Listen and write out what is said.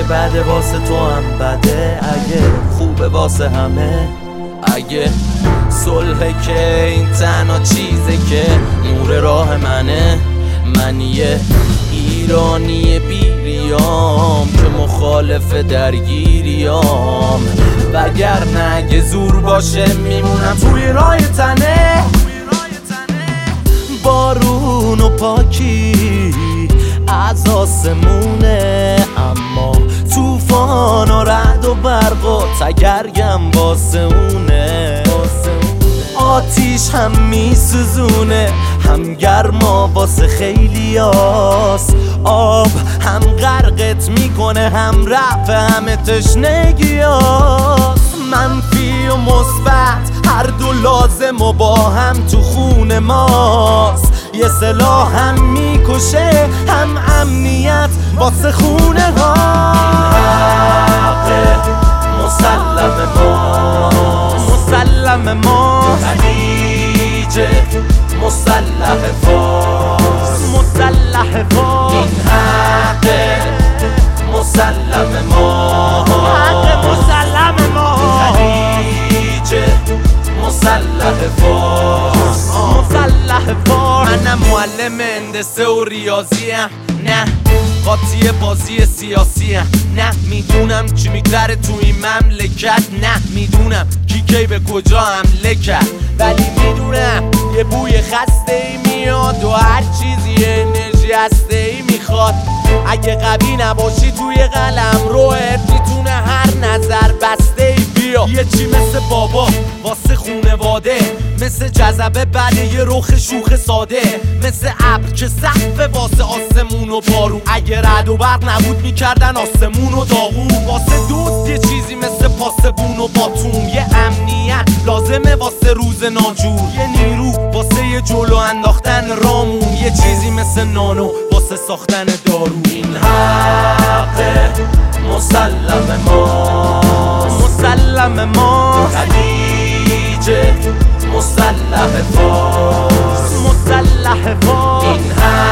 اگه بده واسه تو هم بده، اگه خوبه واسه همه، اگه صلحه که این تنها چیزه که نور راه منه. من یه ایرانی بیریام که مخالف درگیریام، وگرنه اگه زور باشه میمونم توی راه تنه. بارون و پاکی از آسمونه، اما توفان و رعد و برق و تگرگم واسه اونه. آتیش هم میسوزونه، هم گرما واسه خیلی هاست، آب هم غرقت میکنه، هم رفع همه تشنگی هاست. منفی و مثبت هر دو لازم و با هم تو خون ماست. یه سلاح هم میکشه، هم امنیت واسه خونه ها. مسلم ماست، مسلم ماست. خلیج مسلح فارس، مسلح فارس. این حق مسلم ماست، حق مسلم ماست. خلیج مسلح فارس، مسلح فارس. منم معلم هندسه و ریاضیم، نه قاطی بازی سیاسی هم. نه میدونم چی میگذره تو این مملکت، نه میدونم کی به کجا حمله کرد، ولی میدونم یه بوی خسته ای میاد و هر چیزی انرژی هسته ای میخواد. اگه قوی نباشی توی قلم روحت میتونه هر نظر بسته ای بیا. یه چی مثل بابا واسه خونواده، مثل جذبه بعد یه رخ شوخ ساده، مثل ابر که سقف واسه آسمون و بارون. اگه رعد و برق نبود میکردن آسمون و داغون. واسه دوست یه چیزی مثل پاسبون و باتوم، یه امنیت لازمه واسه روز ناجور، یه نیرو واسه یه جلو انداختن رامون، یه چیزی مثل نانو واسه ساختن دارو. این حق مسلم ماست، مسلم ماست. خلیج مسلح فارس، مسلح فارس. این